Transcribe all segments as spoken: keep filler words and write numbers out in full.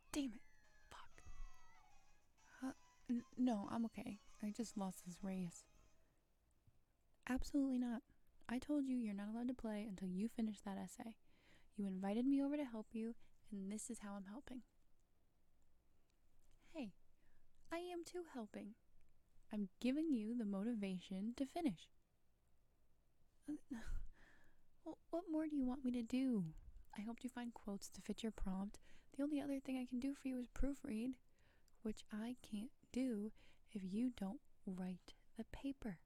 Damn it. Fuck. Uh, n- no, I'm okay. I just lost this race. Absolutely not. I told you you're not allowed to play until you finish that essay. You invited me over to help you, and this is how I'm helping. Hey, I am too helping. I'm giving you the motivation to finish. Well, what more do you want me to do? I helped you find quotes to fit your prompt. The only other thing I can do for you is proofread, which I can't do if you don't write the paper.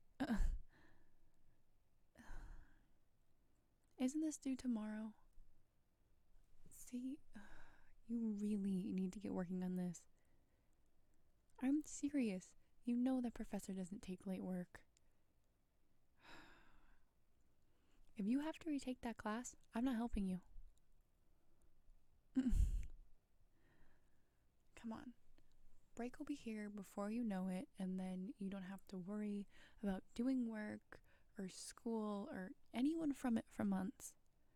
Isn't this due tomorrow? See, you really need to get working on this. I'm serious. You know that professor doesn't take late work. If you have to retake that class, I'm not helping you. Come on. Break will be here before you know it, and then you don't have to worry about doing work or school or anyone from it for months.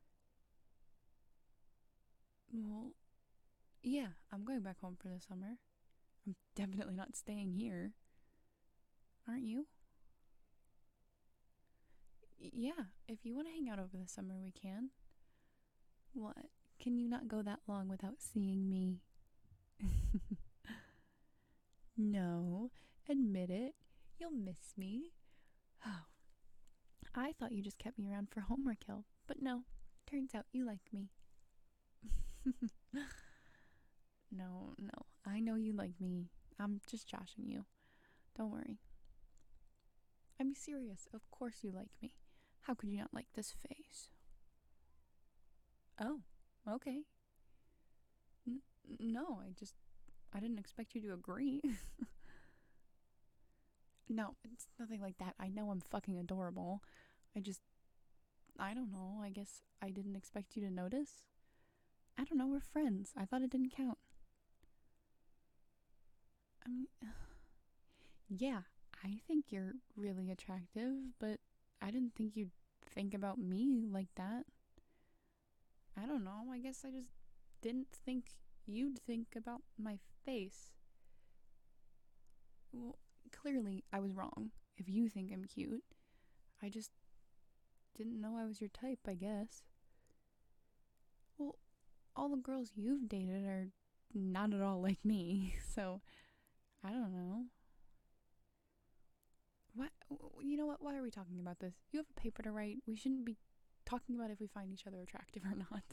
Well, yeah, I'm going back home for the summer. I'm definitely not staying here. Aren't you? Y- yeah, if you want to hang out over the summer, we can. What? Can you not go that long without seeing me? No, admit it. You'll miss me. Oh, I thought you just kept me around for homework help, but no, turns out you like me. No, no, I know you like me. I'm just joshing you. Don't worry. I'm serious. Of course you like me. How could you not like this face? Oh, okay. N- no, I just. I didn't expect you to agree. No, it's nothing like that. I know I'm fucking adorable. I just. I don't know. I guess I didn't expect you to notice. I don't know. We're friends. I thought it didn't count. I mean, yeah, I think you're really attractive, but I didn't think you'd think about me like that. I don't know. I guess I just didn't think you'd think about my face. Well, clearly I was wrong if you think I'm cute. I just didn't know I was your type, I guess. Well, all the girls you've dated are not at all like me, so I don't know. What? You know what? Why are we talking about this? You have a paper to write. We shouldn't be talking about if we find each other attractive or not.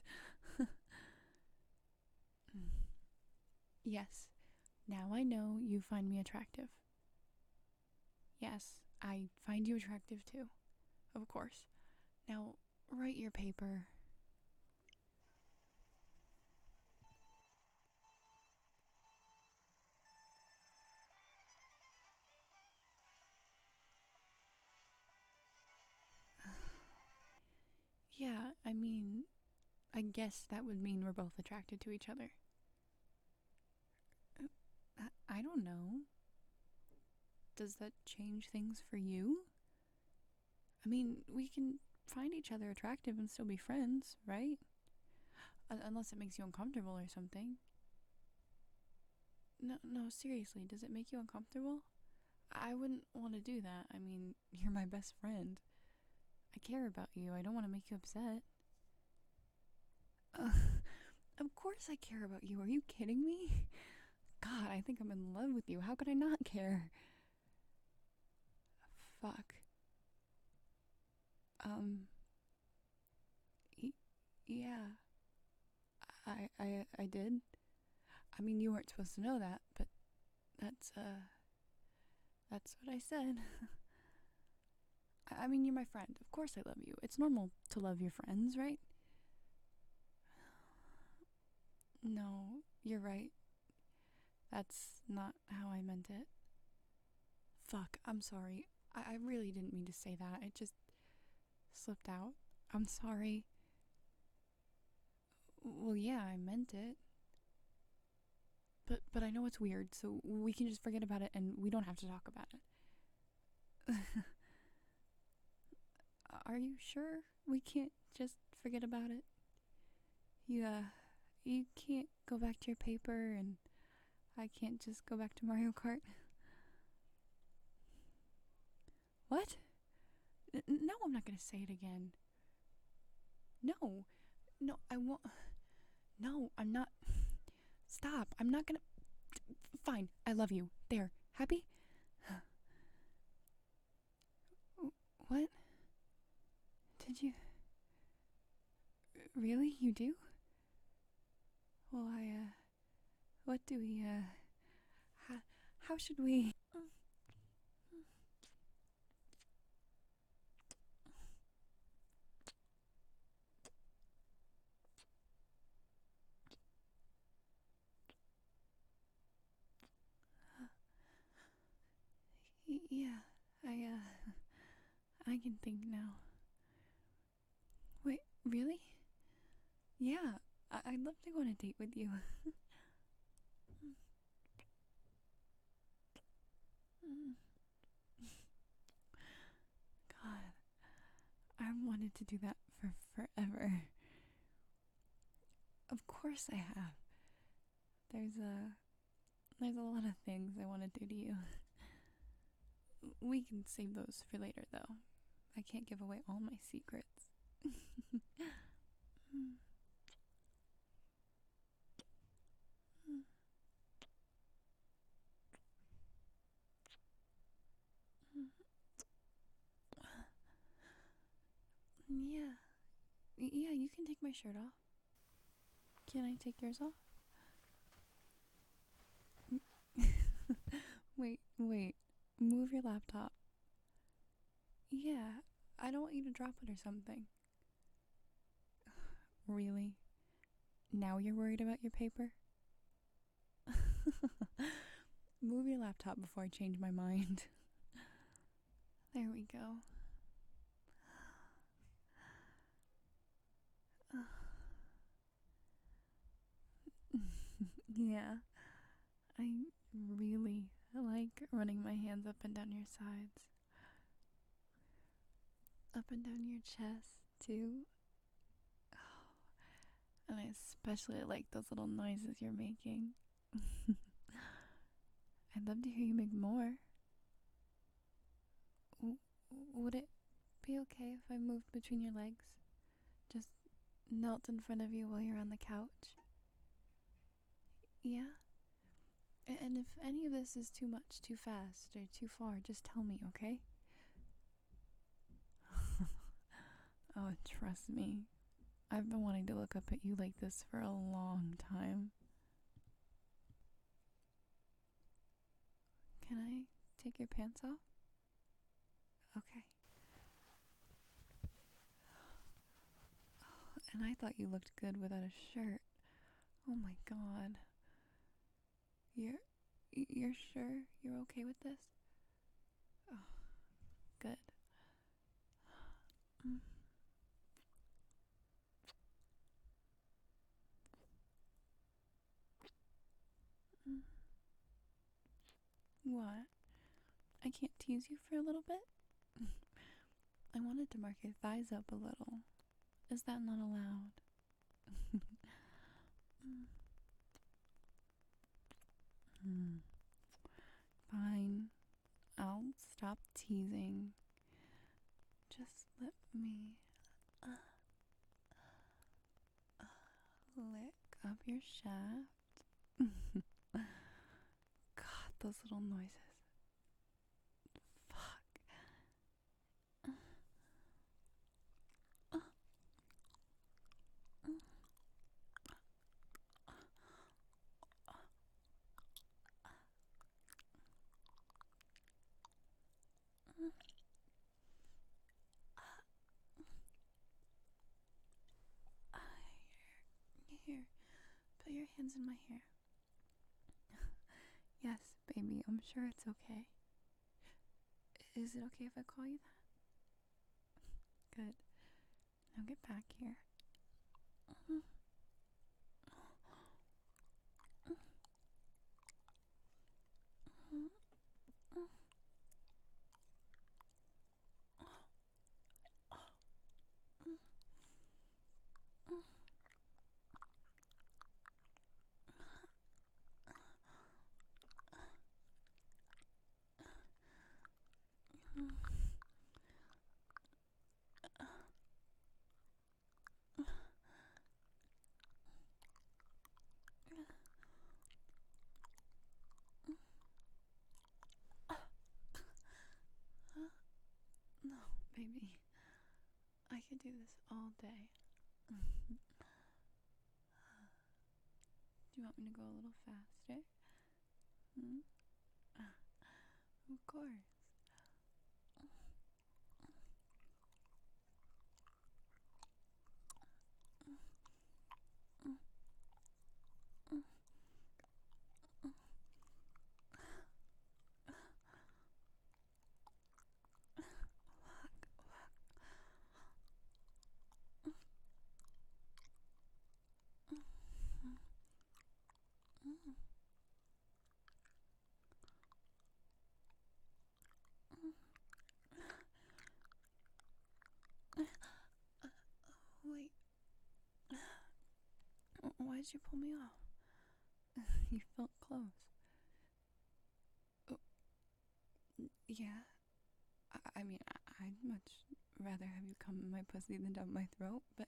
Yes, now I know you find me attractive. Yes, I find you attractive too. Of course. Now, write your paper. Yeah, I mean, I guess that would mean we're both attracted to each other. Uh, I, I don't know. Does that change things for you? I mean, we can find each other attractive and still be friends, right? Uh, unless it makes you uncomfortable or something. No, no, seriously, does it make you uncomfortable? I wouldn't want to do that. I mean, you're my best friend. I care about you. I don't want to make you upset. Uh, of course I care about you. Are you kidding me? God, I think I'm in love with you. How could I not care? Fuck. Um, y- yeah. I, I, I did. I mean, you weren't supposed to know that, but that's, uh, that's what I said. I, I mean, you're my friend. Of course I love you. It's normal to love your friends, right? No, you're right. That's not how I meant it. Fuck, I'm sorry. I, I really didn't mean to say that. It just slipped out. I'm sorry. Well, yeah, I meant it. But but I know it's weird, so we can just forget about it and we don't have to talk about it. Are you sure we can't just forget about it? You uh you can't go back to your paper and I can't just go back to Mario Kart? What? N- no, I'm not gonna say it again. No. No, I won't. No, I'm not. Stop. I'm not gonna. Fine. I love you. There. Happy? What? Did you. Really? You do? Well, I, uh. What do we, uh. How, how should we. Y- yeah, I, uh. I can think now. Wait, really? Yeah, I- I'd love to go on a date with you. God, I've wanted to do that for forever. Of course I have. There's a there's a lot of things I want to do to you. We can save those for later though. I can't give away all my secrets. Yeah. Yeah, you can take my shirt off. Can I take yours off? Wait, wait. Move your laptop. Yeah, I don't want you to drop it or something. Really? Now you're worried about your paper? Move your laptop before I change my mind. There we go. Yeah, I really like running my hands up and down your sides. Up and down your chest, too. And I especially like those little noises you're making. I'd love to hear you make more. W- would it be okay if I moved between your legs? Just knelt in front of you while you're on the couch? Yeah? A- And if any of this is too much, too fast, or too far, just tell me, okay? Oh, trust me. I've been wanting to look up at you like this for a long time. Can I take your pants off? Okay. And I thought you looked good without a shirt. Oh my god. You're you're sure you're okay with this? Oh, good. Mm, mm. What? I can't tease you for a little bit? I wanted to mark your thighs up a little. Is that not allowed? Mm. Mm. Fine. I'll stop teasing. Just let me uh, uh, lick up your shaft. God, those little noises. Fuck. Here, put your hands in my hair. Yes, baby, I'm sure it's okay. Is it okay if I call you that? Good. Now get back here. could do this all day. Do you want me to go a little faster? Hmm? Of course. Wait. Why did you pull me off? You felt close. Oh, yeah. I, I mean, I, I'd much rather have you come in my pussy than down my throat, but...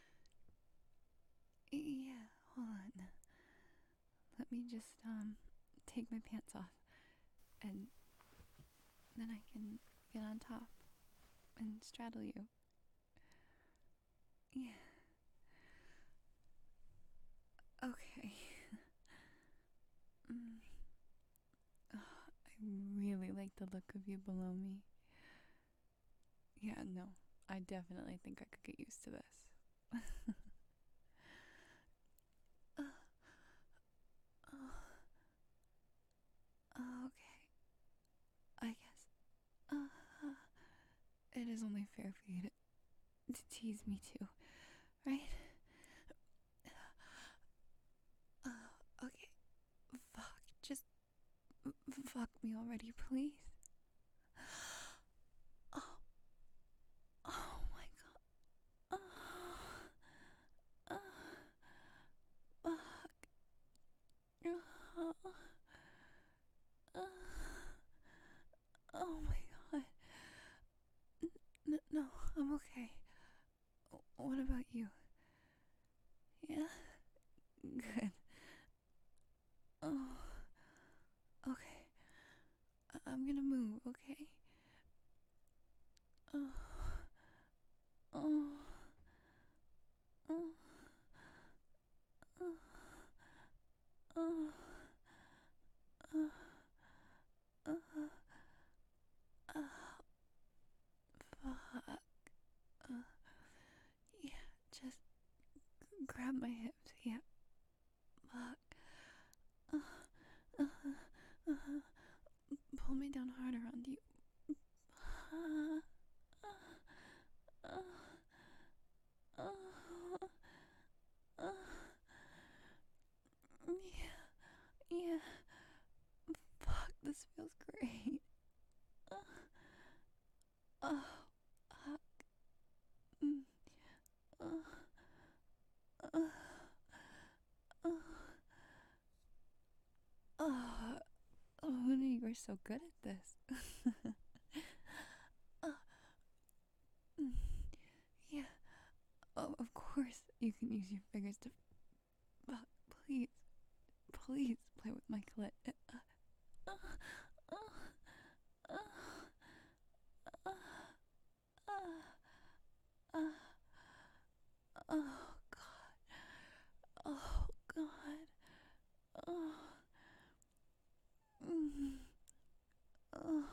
Yeah, hold on. Let me just, um, take my pants off. And then I can get on top and straddle you. Yeah. Okay. mm. Oh, I really like the look of you below me. Yeah, no. I definitely think I could get used to this. uh, oh, okay. I guess. Uh, it is only fair for you to, to tease me too, right? Uh, okay. Fuck. Just fuck me already, please. Oh, oh my god. Uh, uh, fuck. Uh, uh, oh my god. N- no, I'm okay. What about you? Yeah? Good. Oh, okay. I- I'm gonna move, okay? Oh, oh, oh, oh, oh, oh, oh, oh, fuck. Uh, yeah, just grab my hips, yeah. Fuck. Uh, uh, uh, uh, pull me down harder onto you. Uh, uh, uh, uh, uh, yeah, yeah. Fuck, this feels great. Uh, oh, fuck. Mm, uh, uh, uh, uh, oh, honey, you're so good at this. uh, mm, yeah, oh, of course you can use your fingers to. Fuck, please, please play with my clit. Uh, uh, uh, uh, uh, uh, uh, oh god, oh god, oh, mm, oh,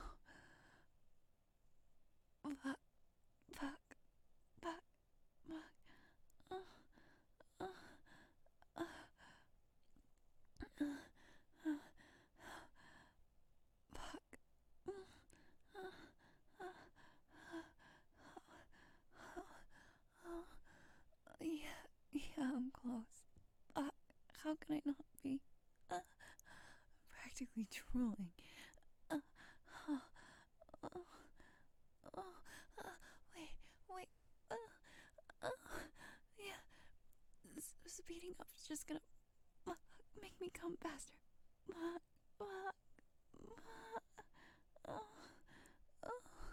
fuck, fuck, fuck, fuck, uh, uh, uh, uh, uh, fuck, uh, uh, uh, uh, yeah, yeah, I'm close. Uh, how can I not be? Uh, practically drooling. Uh, uh, uh, uh, uh, wait, wait, uh, uh, yeah, S- speeding up is just gonna uh, make me come faster. Uh, uh, uh, uh,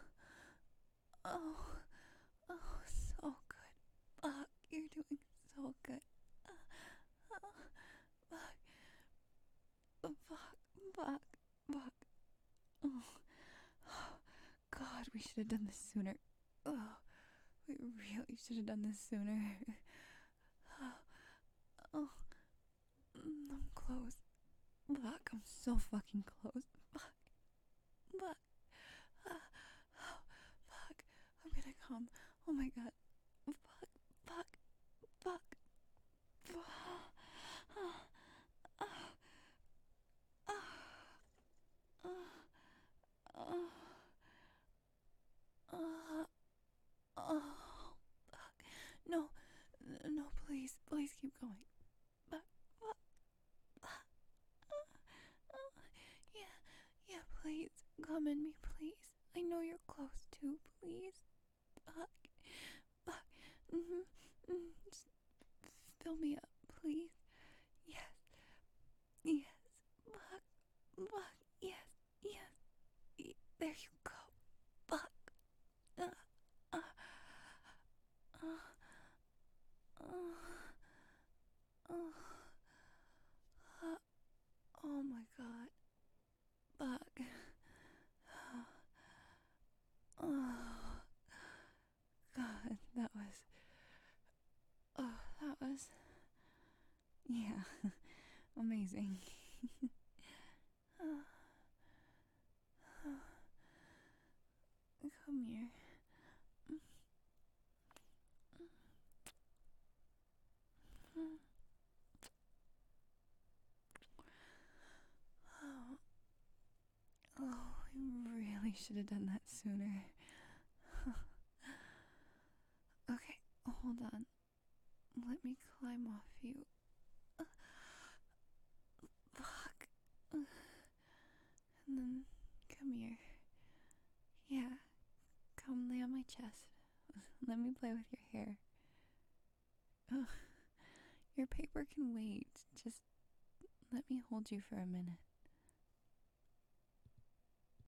oh, oh, so good. Fuck, you're doing so good. Uh, uh, fuck, fuck, fuck, fuck. Oh, God, we should have done this sooner. Oh, we really should have done this sooner. Oh, I'm close. Fuck, I'm so fucking close. Fuck. Fuck. Ah, oh, fuck. I'm gonna come. Oh my god. Fuck. Fuck. Fuck. Fuck. Ah, ah, ah, ah, ah, ah, ah. Fuck. No. No, please. Please keep going. Fuck. Fuck. Ah, ah. Yeah. Yeah, please. Come in me, please. I know you're close too, please. Fuck. Fuck. Mm-hmm. Mm. Just fill me up, please. Yes. Yes. Fuck. Fuck. Yes. Yes. Y- There you go. Fuck. Uh, uh, uh, uh, uh, uh, oh my god. Fuck. Oh god, that was. Oh, that was. Yeah, amazing. Come here. Oh, oh, I really should have done that sooner. Okay, hold on. Let me climb off you. Uh, fuck. Uh, and then come here. Yeah, come lay on my chest. Let me play with your hair. Ugh, your paper can wait. Just let me hold you for a minute.